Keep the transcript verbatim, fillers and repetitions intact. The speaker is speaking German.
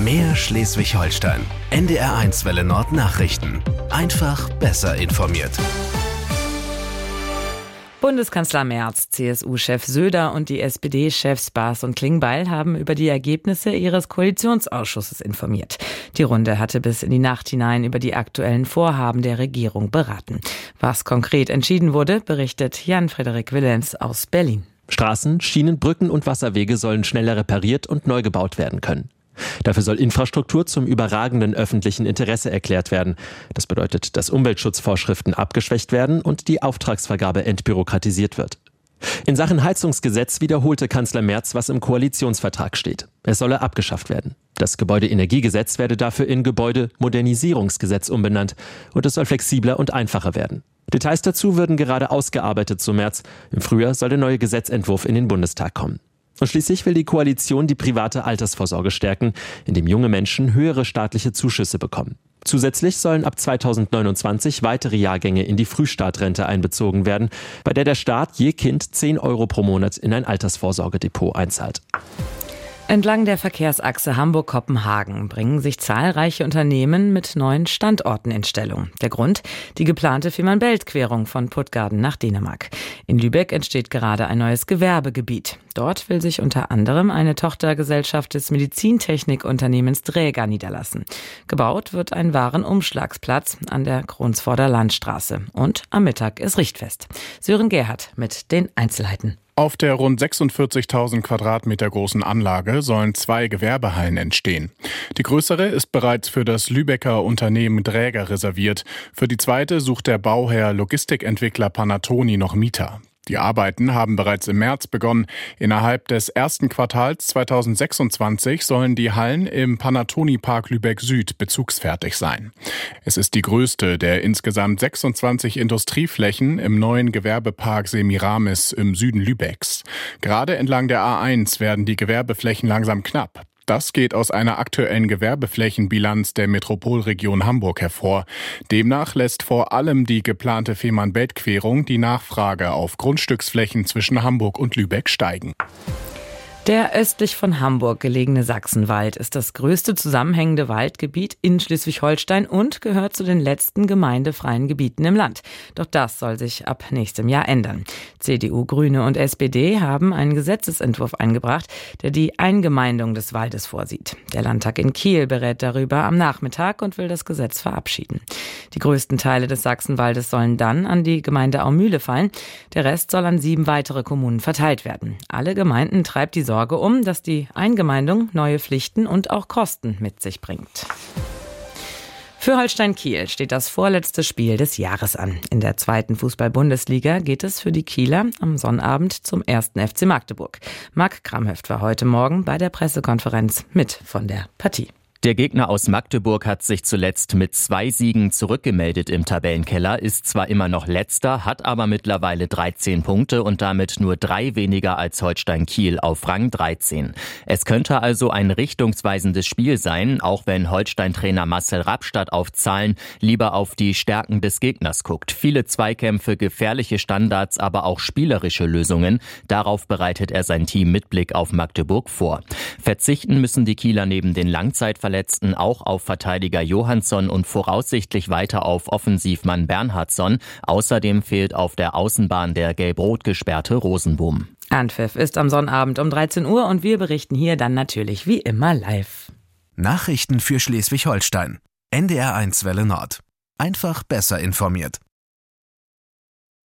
Mehr Schleswig-Holstein. N D R eins Welle Nord Nachrichten. Einfach besser informiert. Bundeskanzler Merz, C S U-Chef Söder und die S P D-Chefs Baas und Klingbeil haben über die Ergebnisse ihres Koalitionsausschusses informiert. Die Runde hatte bis in die Nacht hinein über die aktuellen Vorhaben der Regierung beraten. Was konkret entschieden wurde, berichtet Jan-Frederik Willems aus Berlin. Straßen, Schienen, Brücken und Wasserwege sollen schneller repariert und neu gebaut werden können. Dafür soll Infrastruktur zum überragenden öffentlichen Interesse erklärt werden. Das bedeutet, dass Umweltschutzvorschriften abgeschwächt werden und die Auftragsvergabe entbürokratisiert wird. In Sachen Heizungsgesetz wiederholte Kanzler Merz, was im Koalitionsvertrag steht. Es solle abgeschafft werden. Das Gebäudeenergiegesetz werde dafür in Gebäudemodernisierungsgesetz umbenannt und es soll flexibler und einfacher werden. Details dazu würden gerade ausgearbeitet, so Merz. Im Frühjahr soll der neue Gesetzentwurf in den Bundestag kommen. Und schließlich will die Koalition die private Altersvorsorge stärken, indem junge Menschen höhere staatliche Zuschüsse bekommen. Zusätzlich sollen ab zweitausendneunundzwanzig weitere Jahrgänge in die Frühstartrente einbezogen werden, bei der der Staat je Kind zehn Euro pro Monat in ein Altersvorsorgedepot einzahlt. Entlang der Verkehrsachse Hamburg-Kopenhagen bringen sich zahlreiche Unternehmen mit neuen Standorten in Stellung. Der Grund? Die geplante Fehmarnbelt-Querung von Puttgarden nach Dänemark. In Lübeck entsteht gerade ein neues Gewerbegebiet. Dort will sich unter anderem eine Tochtergesellschaft des Medizintechnikunternehmens Dräger niederlassen. Gebaut wird ein Warenumschlagsplatz an der Kronsvorder Landstraße. Und am Mittag ist Richtfest. Sören Gerhardt mit den Einzelheiten. Auf der rund sechsundvierzigtausend Quadratmeter großen Anlage sollen zwei Gewerbehallen entstehen. Die größere ist bereits für das Lübecker Unternehmen Dräger reserviert. Für die zweite sucht der Bauherr Logistikentwickler Panattoni noch Mieter. Die Arbeiten haben bereits im März begonnen. Innerhalb des ersten Quartals zweitausendsechsundzwanzig sollen die Hallen im Panattoni Park Lübeck Süd bezugsfertig sein. Es ist die größte der insgesamt sechsundzwanzig Industrieflächen im neuen Gewerbepark Semiramis im Süden Lübecks. Gerade entlang der A eins werden die Gewerbeflächen langsam knapp. Das geht aus einer aktuellen Gewerbeflächenbilanz der Metropolregion Hamburg hervor. Demnach lässt vor allem die geplante Fehmarnbelt-Querung die Nachfrage auf Grundstücksflächen zwischen Hamburg und Lübeck steigen. Der östlich von Hamburg gelegene Sachsenwald ist das größte zusammenhängende Waldgebiet in Schleswig-Holstein und gehört zu den letzten gemeindefreien Gebieten im Land. Doch das soll sich ab nächstem Jahr ändern. C D U, Grüne und S P D haben einen Gesetzesentwurf eingebracht, der die Eingemeindung des Waldes vorsieht. Der Landtag in Kiel berät darüber am Nachmittag und will das Gesetz verabschieden. Die größten Teile des Sachsenwaldes sollen dann an die Gemeinde Aumühle fallen. Der Rest soll an sieben weitere Kommunen verteilt werden. Alle Gemeinden treibt die Sorge um, dass die Eingemeindung neue Pflichten und auch Kosten mit sich bringt. Für Holstein Kiel steht das vorletzte Spiel des Jahres an. In der zweiten Fußball-Bundesliga geht es für die Kieler am Sonnabend zum ersten F C Magdeburg. Marc Kramhöft war heute Morgen bei der Pressekonferenz mit von der Partie. Der Gegner aus Magdeburg hat sich zuletzt mit zwei Siegen zurückgemeldet im Tabellenkeller, ist zwar immer noch Letzter, hat aber mittlerweile dreizehn Punkte und damit nur drei weniger als Holstein Kiel auf Rang dreizehn. Es könnte also ein richtungsweisendes Spiel sein, auch wenn Holstein-Trainer Marcel Rappstadt auf Zahlen lieber auf die Stärken des Gegners guckt. Viele Zweikämpfe, gefährliche Standards, aber auch spielerische Lösungen. Darauf bereitet er sein Team mit Blick auf Magdeburg vor. Verzichten müssen die Kieler neben den Langzeitverletzten auch auf Verteidiger Johansson und voraussichtlich weiter auf Offensivmann Bernhardsson. Außerdem fehlt auf der Außenbahn der gelb-rot gesperrte Rosenbohm. Anpfiff ist am Sonnabend um dreizehn Uhr und wir berichten hier dann natürlich wie immer live. Nachrichten für Schleswig-Holstein. N D R eins Welle Nord. Einfach besser informiert.